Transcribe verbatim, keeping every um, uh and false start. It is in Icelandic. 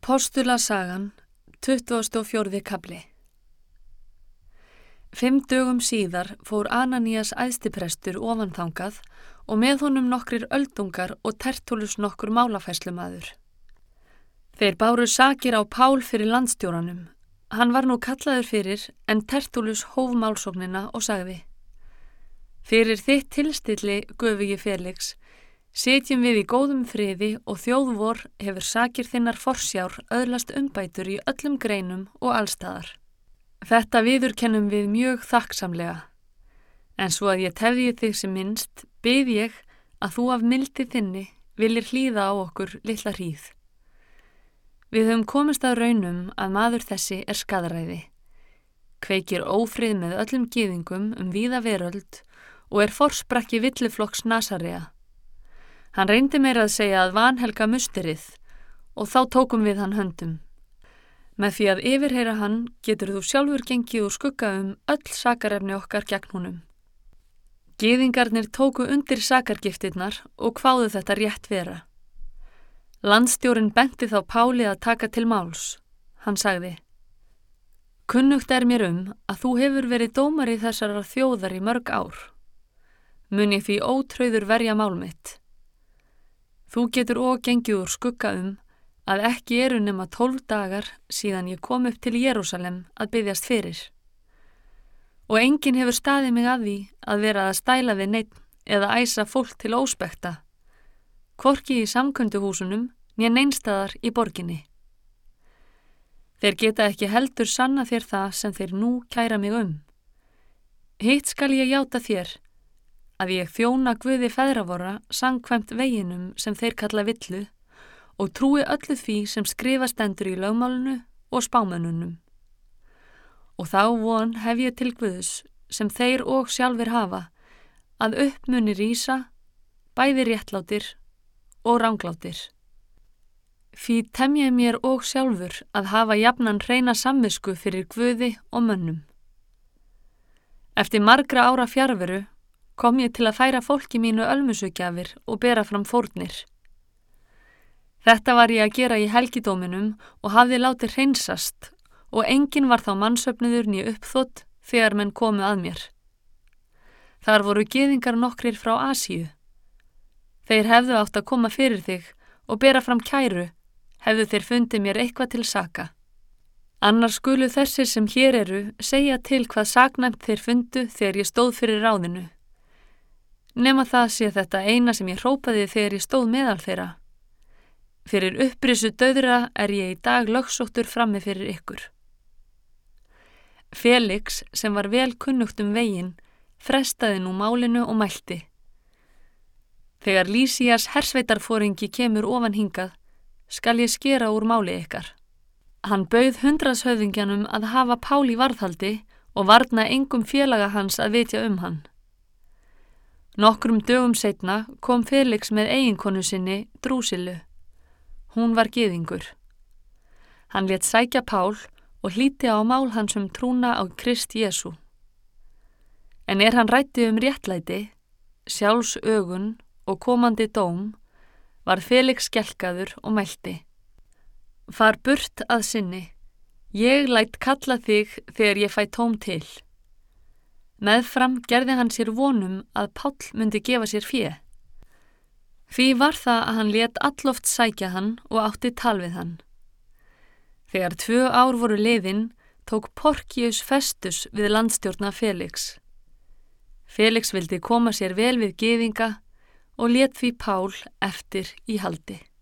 Postulasagan, tuttugasti og fjórði kafli. Fimm dögum síðar fór Ananías æðstiprestur ofanþangað og með honum nokkrir öldungar og Tertúllus nokkur málafærslumaður. Þeir báru sakir á Pál fyrir landstjóranum. Hann var nú kallaður fyrir, en Tertúllus hóf málsóknina og sagði: Fyrir þitt tilstilli, göfugi Felix, sitjum við í góðum friði og þjóð vor hefur sakir þinnar forsjár öðlast umbætur í öllum greinum og allstaðar. Þetta viðurkennum við mjög þakksamlega, en svo að ég tefði þig sem minnst, bið ég að þú af mildi þinni viljir hlýða á okkur litla hríð. Við höfum komist að raunum að maður þessi er skaðræði, kveikir ófrið með öllum gyðingum um víða veröld og er forsprakki villiflokks Nasarea. Hann reyndi meira að segja að vanhelga musterið og þá tókum við hann höndum. Með því að yfirheyra hann getur þú sjálfur gengið úr skugga um öll sakarefni okkar gegn honum. Gyðingarnir tóku undir sakargiftirnar og kváðu þetta rétt vera. Landstjórinn benti þá Páli að taka til máls. Hann sagði: Kunnugt er mér um að þú hefur verið dómari þessarar þjóðar í mörg ár. Mun ég því ótrauður verja mál mitt. Þú getur og gengið úr skugga um að ekki eru nema tólf dagar síðan ég kom upp til Jerúsalem að biðjast fyrir. Og enginn hefur staðið mig að því að vera að stæla við neinn eða æsa fólk til óspekta, hvorki í samkunduhúsunum né neinstaðar í borginni. Þeir geta ekki heldur sanna þér það sem þeir nú kæra mig um. Hitt skal ég játa þér, að ég þjóna Guði feðravora samkvæmt veginum sem þeir kalla villu og trúi öllu því sem skrifa stendur í lögmálinu og spámönnunum. Og þá von hef ég til Guðs sem þeir og sjálfir hafa, að upp muni rísa, bæði réttlátir og ranglátir. Því tem ég mér og sjálfur að hafa jafnan hreina samvisku fyrir Guði og mönnum. Eftir margra ára fjarveru kom ég til að færa fólki mínu ölmusugjafir og bera fram fórnir. Þetta var ég að gera í helgidóminum og hafði látið hreinsast og enginn var þá mannsöfnuður né uppþótt þegar menn komu að mér. Þar voru gyðingar nokkrir frá Asíu. Þeir hefðu átt að koma fyrir þig og bera fram kæru, hefðu þeir fundið mér eitthvað til saka. Annars skulu þessir sem hér eru segja til hvað saknæmt þeir fundu þegar ég stóð fyrir ráðinu. Nema það sé þetta eina sem ég hrópaði þegar ég stóð meðal þeirra. Fyrir upprisu dauðra er ég í dag lögsóttur frammi fyrir ykkur. Felix, sem var vel kunnugt um veginn, frestaði nú málinu og mælti: Þegar Lísías hersveitarforingi kemur ofan hingað, skal ég skera úr máli ykkar. Hann bauð hundraðshöfðingjanum að hafa Pál í varðhaldi og varna engum félaga hans að vitja um hann. Nokkrum dögum seinna kom Felix með eiginkonu sinni, Drúsillu. Hún var gyðingur. Hann lét sækja Pál og hlýti á mál hans um trúna á Krist Jesú. En er hann ræddi um réttlæti, sjálfsögun og komandi dóm, var Felix skelkaður og mælti: Far burt að sinni, ég læt kalla þig þegar ég fæ tóm til. Meðfram gerði hann sér vonum að Páll myndi gefa sér fé. Því var það að hann lét alloft sækja hann og átti tal við hann. Þegar tvö ár voru liðin, tók Porcius Festus við landstjórna Felix. Felix vildi koma sér vel við gyðinga og lét því Pál eftir í haldi.